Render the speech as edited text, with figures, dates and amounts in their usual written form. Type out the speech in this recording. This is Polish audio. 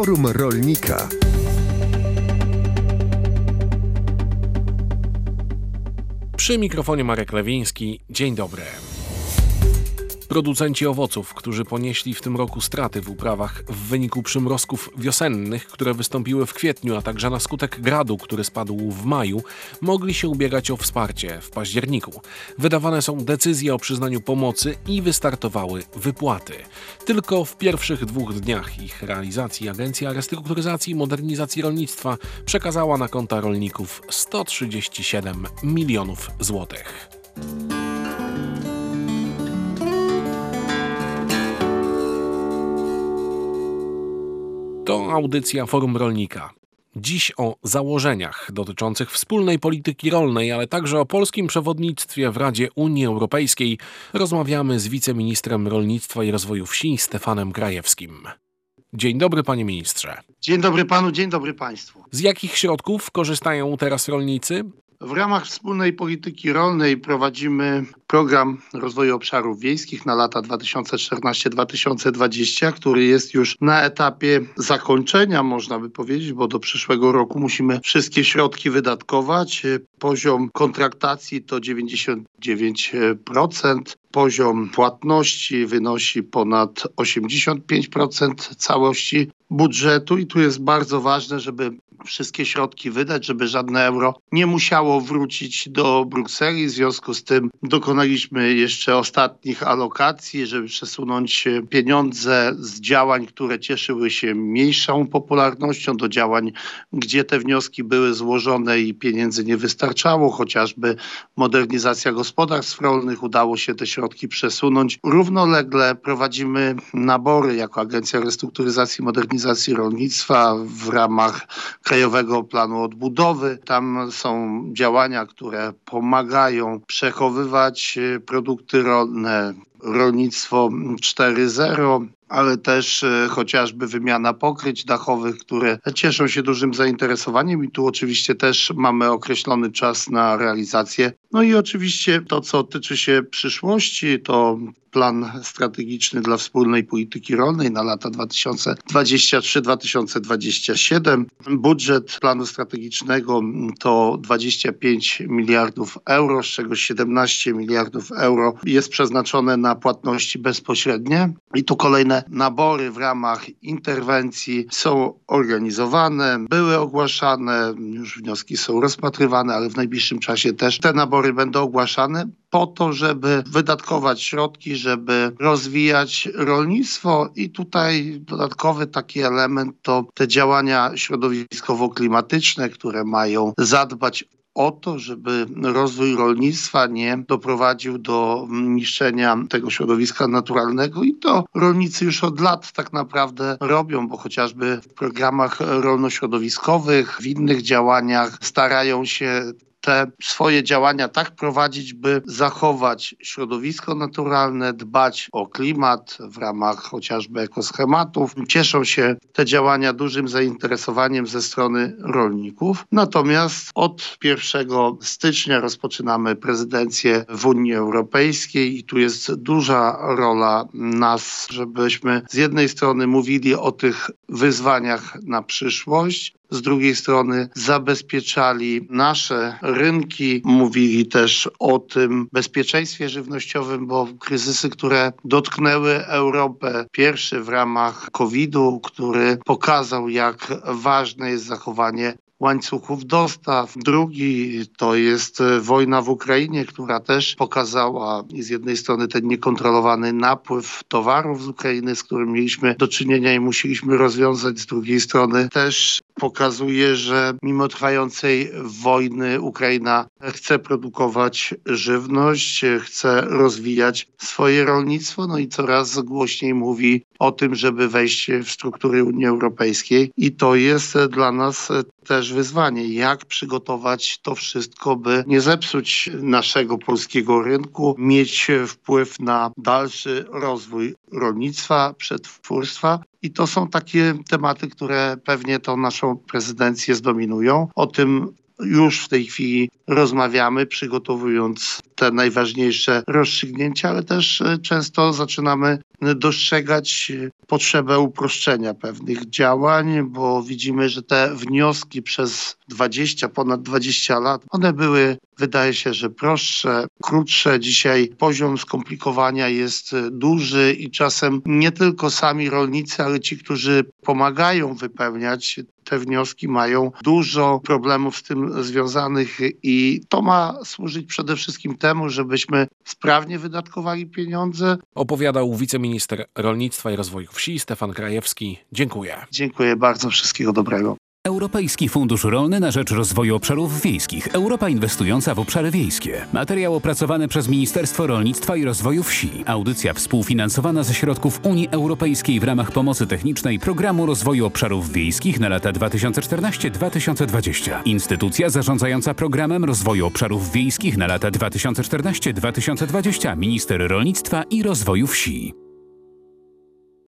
Forum Rolnika. Przy mikrofonie Marek Lewiński. Dzień dobry. Producenci owoców, którzy ponieśli w tym roku straty w uprawach w wyniku przymrozków wiosennych, które wystąpiły w kwietniu, a także na skutek gradu, który spadł w maju, mogli się ubiegać o wsparcie w październiku. Wydawane są decyzje o przyznaniu pomocy i wystartowały wypłaty. Tylko w pierwszych 2 dniach ich realizacji Agencja Restrukturyzacji i Modernizacji Rolnictwa przekazała na konta rolników 137 milionów złotych. To audycja Forum Rolnika. Dziś o założeniach dotyczących wspólnej polityki rolnej, ale także o polskim przewodnictwie w Radzie Unii Europejskiej rozmawiamy z wiceministrem rolnictwa i rozwoju wsi Stefanem Krajewskim. Dzień dobry, panie ministrze. Dzień dobry panu, dzień dobry państwu. Z jakich środków korzystają teraz rolnicy? W ramach wspólnej polityki rolnej prowadzimy program rozwoju obszarów wiejskich na lata 2014-2020, który jest już na etapie zakończenia, można by powiedzieć, bo do przyszłego roku musimy wszystkie środki wydatkować. Poziom kontraktacji to 99%. Poziom płatności wynosi ponad 85% całości budżetu i tu jest bardzo ważne, żeby wszystkie środki wydać, żeby żadne euro nie musiało wrócić do Brukseli. W związku z tym dokonaliśmy jeszcze ostatnich alokacji, żeby przesunąć pieniądze z działań, które cieszyły się mniejszą popularnością, do działań, gdzie te wnioski były złożone i pieniędzy nie wystarczało, chociażby modernizacja gospodarstw rolnych, udało się te środki przesunąć. Równolegle prowadzimy nabory jako Agencja Restrukturyzacji i Modernizacji Rolnictwa w ramach Krajowego Planu Odbudowy. Tam są działania, które pomagają przechowywać produkty rolne, rolnictwo 4.0, ale też chociażby wymiana pokryć dachowych, które cieszą się dużym zainteresowaniem i tu oczywiście też mamy określony czas na realizację. No i oczywiście to, co tyczy się przyszłości, to plan strategiczny dla wspólnej polityki rolnej na lata 2023-2027. Budżet planu strategicznego to 25 miliardów euro, z czego 17 miliardów euro jest przeznaczone na płatności bezpośrednie. I tu kolejne nabory w ramach interwencji są organizowane, były ogłaszane, już wnioski są rozpatrywane, ale w najbliższym czasie też te nabory będą ogłaszane po to, żeby wydatkować środki, żeby rozwijać rolnictwo i tutaj dodatkowy taki element to te działania środowiskowo-klimatyczne, które mają zadbać o to, żeby rozwój rolnictwa nie doprowadził do niszczenia tego środowiska naturalnego i to rolnicy już od lat tak naprawdę robią, bo chociażby w programach rolnośrodowiskowych, w innych działaniach starają się te swoje działania tak prowadzić, by zachować środowisko naturalne, dbać o klimat w ramach chociażby ekoschematów. Cieszą się te działania dużym zainteresowaniem ze strony rolników. Natomiast od 1 stycznia rozpoczynamy prezydencję w Unii Europejskiej i tu jest duża rola nas, żebyśmy z jednej strony mówili o tych wyzwaniach na przyszłość, z drugiej strony zabezpieczali nasze rynki, mówili też o tym bezpieczeństwie żywnościowym, bo kryzysy, które dotknęły Europę, pierwszy w ramach COVID-u, który pokazał, jak ważne jest zachowanie łańcuchów dostaw. Drugi to jest wojna w Ukrainie, która też pokazała z jednej strony ten niekontrolowany napływ towarów z Ukrainy, z którym mieliśmy do czynienia i musieliśmy rozwiązać. Z drugiej strony też pokazuje, że mimo trwającej wojny Ukraina chce produkować żywność, chce rozwijać swoje rolnictwo, no i coraz głośniej mówi o tym, żeby wejść w struktury Unii Europejskiej i to jest dla nas też wyzwanie, jak przygotować to wszystko, by nie zepsuć naszego polskiego rynku, mieć wpływ na dalszy rozwój rolnictwa, przetwórstwa. I to są takie tematy, które pewnie tą naszą prezydencję zdominują. O tym już w tej chwili rozmawiamy, przygotowując te najważniejsze rozstrzygnięcia, ale też często zaczynamy dostrzegać potrzebę uproszczenia pewnych działań, bo widzimy, że te wnioski przez ponad 20 lat, one były, wydaje się, że prostsze, krótsze. Dzisiaj poziom skomplikowania jest duży i czasem nie tylko sami rolnicy, ale ci, którzy pomagają wypełniać te wnioski, mają dużo problemów z tym związanych i to ma służyć przede wszystkim temu, żebyśmy sprawnie wydatkowali pieniądze. Opowiadał wiceminister rolnictwa i rozwoju wsi Stefan Krajewski. Dziękuję. Dziękuję bardzo, wszystkiego dobrego. Europejski Fundusz Rolny na rzecz Rozwoju Obszarów Wiejskich. Europa inwestująca w obszary wiejskie. Materiał opracowany przez Ministerstwo Rolnictwa i Rozwoju Wsi. Audycja współfinansowana ze środków Unii Europejskiej w ramach pomocy technicznej Programu Rozwoju Obszarów Wiejskich na lata 2014-2020. Instytucja zarządzająca Programem Rozwoju Obszarów Wiejskich na lata 2014-2020. Minister Rolnictwa i Rozwoju Wsi.